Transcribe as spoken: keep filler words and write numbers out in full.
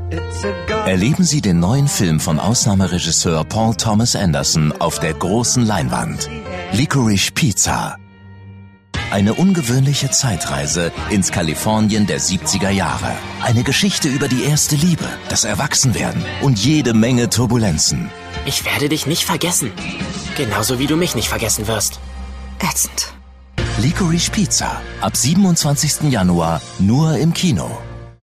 Erleben Sie den neuen Film von Ausnahmeregisseur Paul Thomas Anderson auf der großen Leinwand. Licorice Pizza. Eine ungewöhnliche Zeitreise ins Kalifornien der siebziger Jahre. Eine Geschichte über die erste Liebe, das Erwachsenwerden und jede Menge Turbulenzen. Ich werde dich nicht vergessen. Genauso wie du mich nicht vergessen wirst. Ätzend. Licorice Pizza. Ab siebenundzwanzigsten Januar nur im Kino.